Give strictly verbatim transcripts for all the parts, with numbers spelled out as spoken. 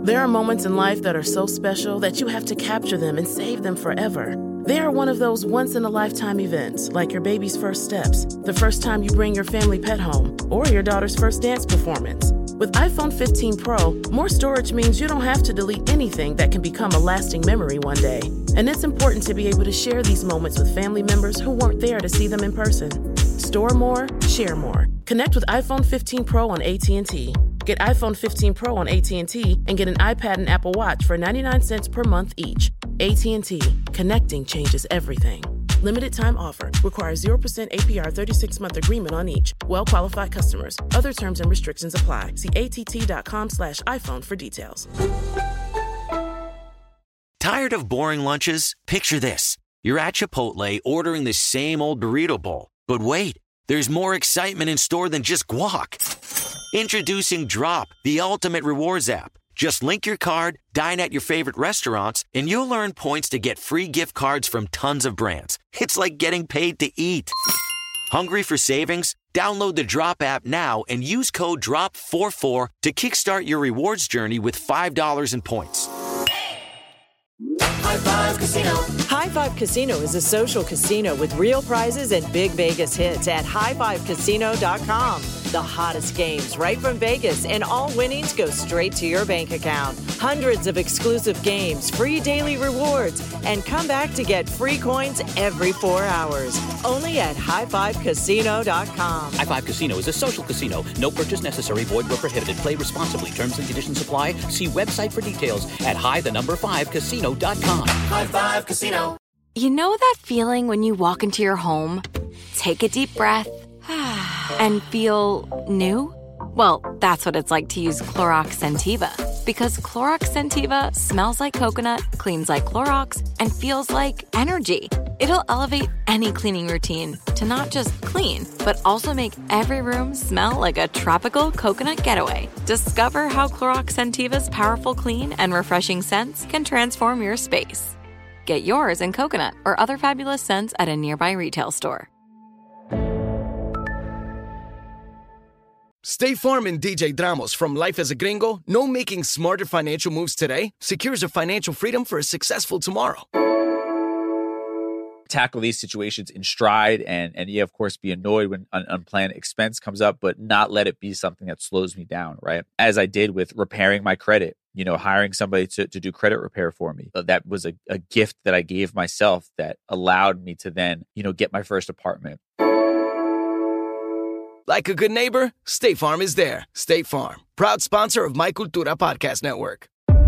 There are moments in life that are so special that you have to capture them and save them forever. They are one of those once-in-a-lifetime events, like your baby's first steps, the first time you bring your family pet home, or your daughter's first dance performance. With iPhone fifteen Pro, more storage means you don't have to delete anything that can become a lasting memory one day. And it's important to be able to share these moments with family members who weren't there to see them in person. Store more, share more. Connect with iPhone fifteen Pro on A T and T. Get iPhone fifteen Pro on A T and T and get an iPad and Apple Watch for ninety-nine cents per month each. A T and T. Connecting changes everything. Limited time offer. Requires zero percent A P R thirty-six month agreement on each. Well-qualified customers. Other terms and restrictions apply. See att.com slash iPhone for details. Tired of boring lunches? Picture this. You're at Chipotle ordering the same old burrito bowl. But wait, there's more excitement in store than just guac. Introducing Drop, the ultimate rewards app. Just link your card, dine at your favorite restaurants, and you'll earn points to get free gift cards from tons of brands. It's like getting paid to eat. Hungry for savings? Download the Drop app now and use code drop four four to kickstart your rewards journey with five dollars in points. High Five Casino. High Five Casino is a social casino with real prizes and big Vegas hits at high five casino dot com. The hottest games right from Vegas, and all winnings go straight to your bank account. Hundreds of exclusive games, free daily rewards, and come back to get free coins every four hours. Only at high five casino dot com. High Five Casino is a social casino. No purchase necessary. Void where prohibited. Play responsibly. Terms and conditions apply. See website for details at high the number five casino dot com. High Five Casino. You know that feeling when you walk into your home, take a deep breath, and feel new? Well, that's what it's like to use Clorox Scentiva. Because Clorox Scentiva smells like coconut, cleans like Clorox, and feels like energy. It'll elevate any cleaning routine to not just clean, but also make every room smell like a tropical coconut getaway. Discover how Clorox Scentiva's powerful clean and refreshing scents can transform your space. Get yours in coconut or other fabulous scents at a nearby retail store. State Farm and D J Dramos from Life as a Gringo know making smarter financial moves today secures your financial freedom for a successful tomorrow. Tackle these situations in stride and, and yeah, of course, be annoyed when an unplanned expense comes up, but not let it be something that slows me down, right? As I did with repairing my credit, you know, hiring somebody to, to do credit repair for me. That was a, a gift that I gave myself that allowed me to then, you know, get my first apartment. Like a good neighbor, State Farm is there. State Farm, proud sponsor of My Cultura Podcast Network.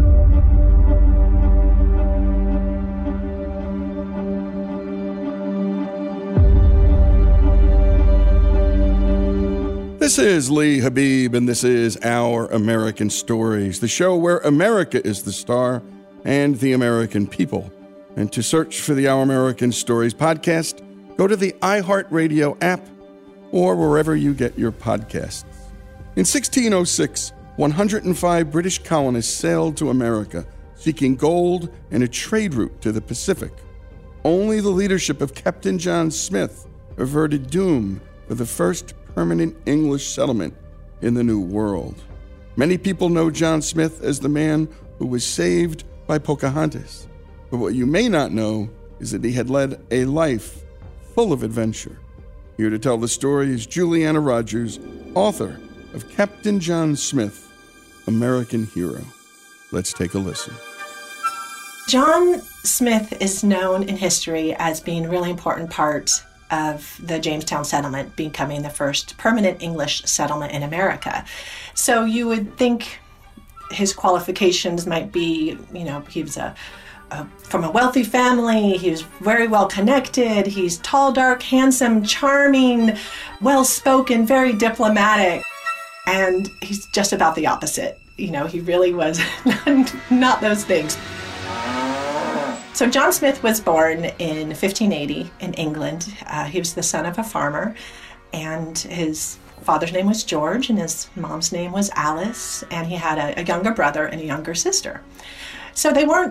This is Lee Habib, and this is Our American Stories, the show where America is the star and the American people. And to search for the Our American Stories podcast, go to the iHeartRadio app or wherever you get your podcasts. In sixteen oh six, one hundred five British colonists sailed to America, seeking gold and a trade route to the Pacific. Only the leadership of Captain John Smith averted doom for the first permanent English settlement in the New World. Many people know John Smith as the man who was saved by Pocahontas. But what you may not know is that he had led a life full of adventure. Here to tell the story is Juliana Rogers, author of Captain John Smith, American Hero. Let's take a listen. John Smith is known in history as being a really important part of the Jamestown settlement, becoming the first permanent English settlement in America. So you would think his qualifications might be, you know, he was a Uh, from a wealthy family, he was very well connected, he's tall, dark, handsome, charming, well-spoken, very diplomatic, and he's just about the opposite. You know, he really was not those things. So John Smith was born in fifteen eighty in England. Uh, he was the son of a farmer, and his father's name was George, and his mom's name was Alice, and he had a, a younger brother and a younger sister. So they weren't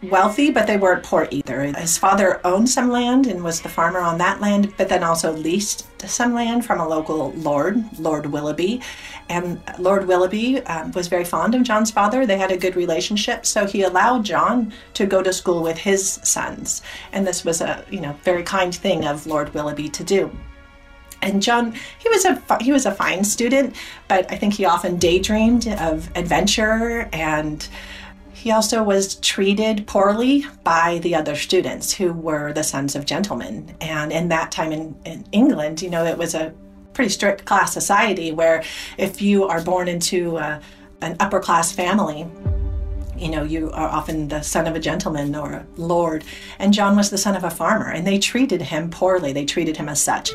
wealthy, but they weren't poor either. His father owned some land and was the farmer on that land, but then also leased some land from a local lord, Lord Willoughby. And Lord Willoughby um, was very fond of John's father. They had a good relationship, so he allowed John to go to school with his sons. And this was a, you know, very kind thing of Lord Willoughby to do. And John, he was a he was a fine student, but I think he often daydreamed of adventure, and he also was treated poorly by the other students who were the sons of gentlemen. And in that time in, in England, you know, it was a pretty strict class society where if you are born into a, an upper class family, you know, you are often the son of a gentleman or a lord. And John was the son of a farmer, and they treated him poorly. They treated him as such.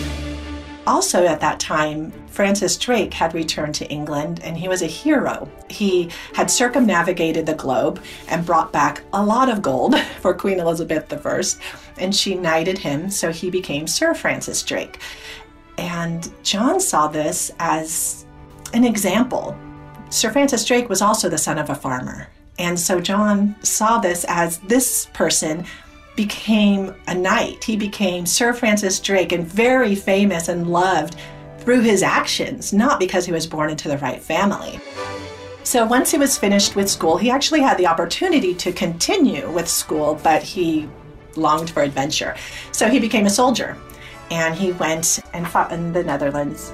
Also at that time, Francis Drake had returned to England, and he was a hero. He had circumnavigated the globe and brought back a lot of gold for Queen Elizabeth the First, and she knighted him, so he became Sir Francis Drake. And John saw this as an example. Sir Francis Drake was also the son of a farmer, and so John saw this as this person became a knight. He became Sir Francis Drake, and very famous and loved through his actions, not because he was born into the right family. So once he was finished with school, he actually had the opportunity to continue with school, but he longed for adventure. So he became a soldier, and he went and fought in the Netherlands.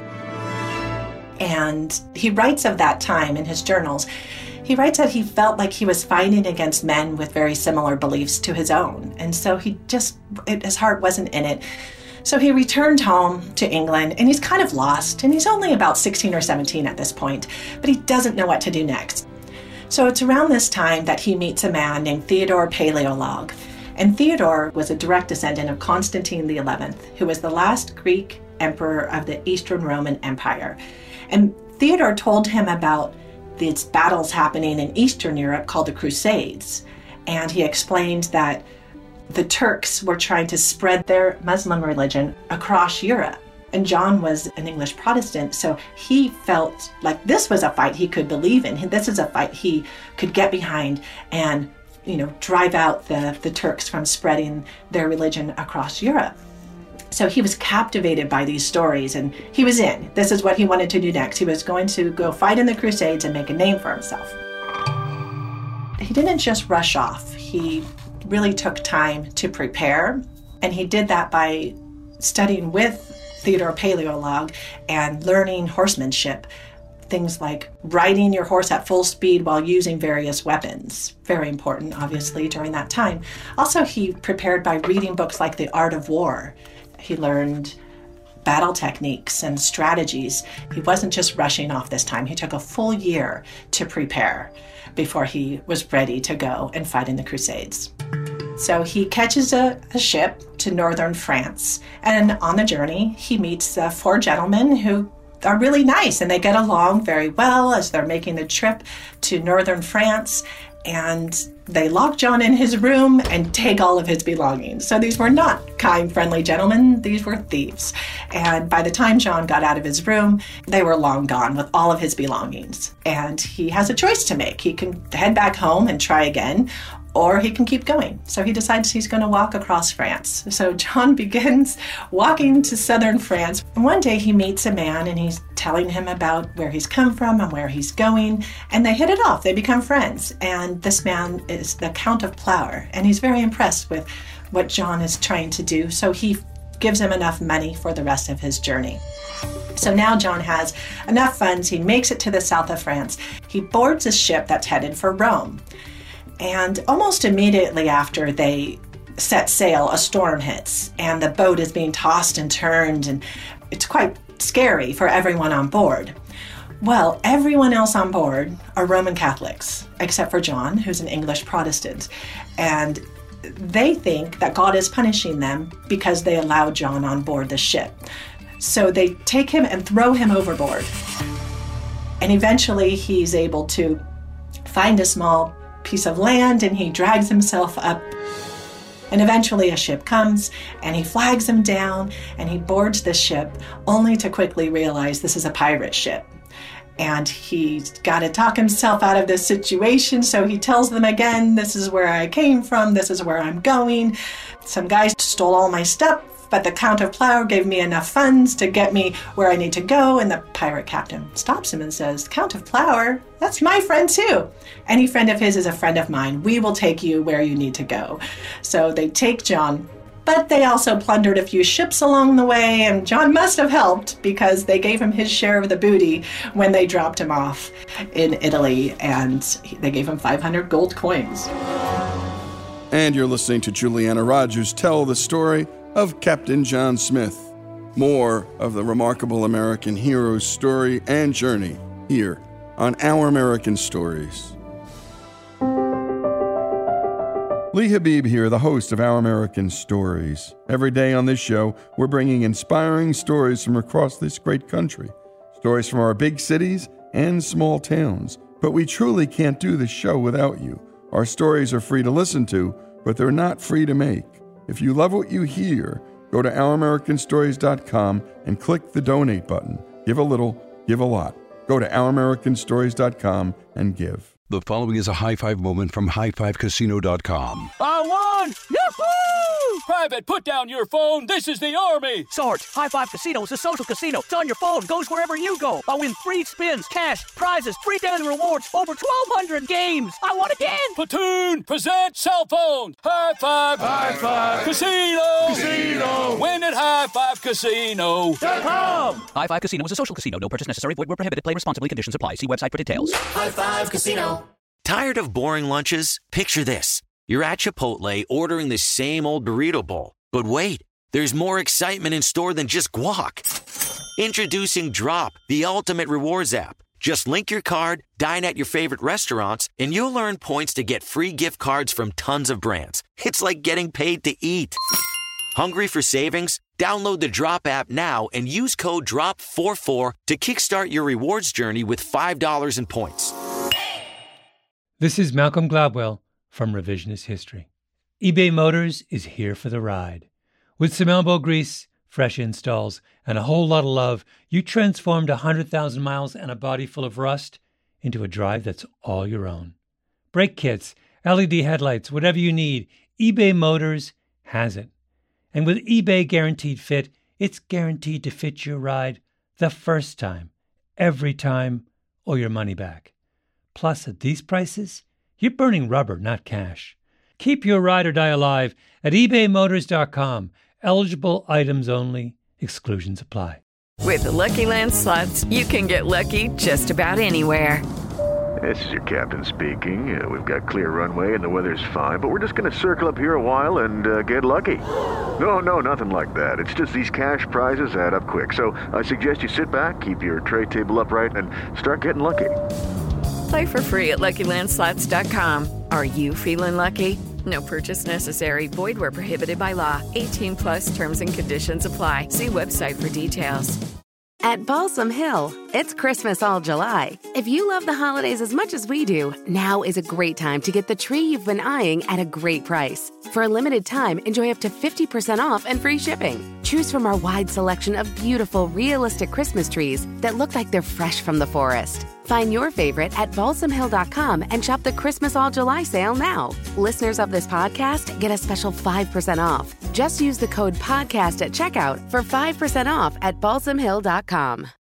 And he writes of that time in his journals. He writes that he felt like he was fighting against men with very similar beliefs to his own. And so he just, it, his heart wasn't in it. So he returned home to England, and he's kind of lost. And he's only about sixteen or seventeen at this point, but he doesn't know what to do next. So it's around this time that he meets a man named Theodore Palaiolog. And Theodore was a direct descendant of Constantine the eleventh, who was the last Greek emperor of the Eastern Roman Empire. And Theodore told him about these battles happening in Eastern Europe called the Crusades. And he explained that the Turks were trying to spread their Muslim religion across Europe. And John was an English Protestant, so he felt like this was a fight he could believe in. This is a fight he could get behind and, you know, drive out the, the Turks from spreading their religion across Europe. So he was captivated by these stories, and he was in. This is what he wanted to do next. He was going to go fight in the Crusades and make a name for himself. He didn't just rush off. He really took time to prepare, and he did that by studying with Theodore Palaiolog and learning horsemanship. Things like riding your horse at full speed while using various weapons. Very important, obviously, during that time. Also, he prepared by reading books like The Art of War. He learned battle techniques and strategies. He wasn't just rushing off this time. He took a full year to prepare before he was ready to go and fight in the Crusades. So he catches a, a ship to northern France, and on the journey, he meets uh, four gentlemen who are really nice, and they get along very well as they're making the trip to northern France, and they lock John in his room and take all of his belongings. So these were not kind, friendly gentlemen. These were thieves. And by the time John got out of his room, they were long gone with all of his belongings. And he has a choice to make. He can head back home and try again, or he can keep going. So he decides he's going to walk across France. So John begins walking to southern France. And one day he meets a man, and he's telling him about where he's come from and where he's going. And they hit it off. They become friends. And this man is the Count of Plower. And he's very impressed with what John is trying to do. So he gives him enough money for the rest of his journey. So now John has enough funds. He makes it to the south of France. He boards a ship that's headed for Rome. And almost immediately after they set sail, a storm hits, and the boat is being tossed and turned, and it's quite scary for everyone on board. Well, everyone else on board are Roman Catholics, except for John, who's an English Protestant. And they think that God is punishing them because they allowed John on board the ship. So they take him and throw him overboard. And eventually he's able to find a small piece of land, and he drags himself up. And eventually a ship comes, and he flags him down, and he boards the ship, only to quickly realize this is a pirate ship. And he's got to talk himself out of this situation, so he tells them again, this is where I came from, this is where I'm going. Some guys stole all my stuff, but the Count of Plower gave me enough funds to get me where I need to go. And the pirate captain stops him and says, Count of Plower, that's my friend too. Any friend of his is a friend of mine. We will take you where you need to go. So they take John. But they also plundered a few ships along the way, and John must have helped because they gave him his share of the booty when they dropped him off in Italy, and they gave him five hundred gold coins. And you're listening to Juliana Rogers tell the story of Captain John Smith. More of the remarkable American hero's story and journey here on Our American Stories. Lee Habib here, the host of Our American Stories. Every day on this show, we're bringing inspiring stories from across this great country. Stories from our big cities and small towns. But we truly can't do this show without you. Our stories are free to listen to, but they're not free to make. If you love what you hear, go to our american stories dot com and click the donate button. Give a little, give a lot. Go to our american stories dot com and give. The following is a high five moment from high five casino dot com. I won! Yahoo! Private, put down your phone. This is the Army. Sarge, High Five Casino is a social casino. It's on your phone. Goes wherever you go. I win free spins, cash, prizes, free daily rewards, over twelve hundred games. I won again. Platoon, present cell phone. High Five. High Five. Casino. Casino. Win at high five casino dot com. High Five Casino is a social casino. No purchase necessary. Void where prohibited. Play responsibly. Conditions apply. See website for details. High Five Casino. Tired of boring lunches? Picture this. You're at Chipotle ordering the same old burrito bowl. But wait, there's more excitement in store than just guac. Introducing Drop, the ultimate rewards app. Just link your card, dine at your favorite restaurants, and you'll earn points to get free gift cards from tons of brands. It's like getting paid to eat. Hungry for savings? Download the Drop app now and use code drop four four to kickstart your rewards journey with five dollars in points. This is Malcolm Gladwell from Revisionist History. eBay Motors is here for the ride. With some elbow grease, fresh installs, and a whole lot of love, you transformed one hundred thousand miles and a body full of rust into a drive that's all your own. Brake kits, L E D headlights, whatever you need, eBay Motors has it. And with eBay Guaranteed Fit, it's guaranteed to fit your ride the first time, every time, or your money back. Plus, at these prices, you're burning rubber, not cash. Keep your ride or die alive at ebay motors dot com. Eligible items only. Exclusions apply. With the Lucky Land Slots, you can get lucky just about anywhere. This is your captain speaking. Uh, we've got clear runway and the weather's fine, but we're just going to circle up here a while and uh, get lucky. No, no, nothing like that. It's just these cash prizes add up quick. So I suggest you sit back, keep your tray table upright, and start getting lucky. Play for free at lucky land slots dot com. Are you feeling lucky? No purchase necessary. Void where prohibited by law. eighteen plus terms and conditions apply. See website for details. At Balsam Hill, it's Christmas all July. If you love the holidays as much as we do, now is a great time to get the tree you've been eyeing at a great price. For a limited time, enjoy up to fifty percent off and free shipping. Choose from our wide selection of beautiful, realistic Christmas trees that look like they're fresh from the forest. Find your favorite at balsam hill dot com and shop the Christmas All July sale now. Listeners of this podcast get a special five percent off. Just use the code PODCAST at checkout for five percent off at balsam hill dot com.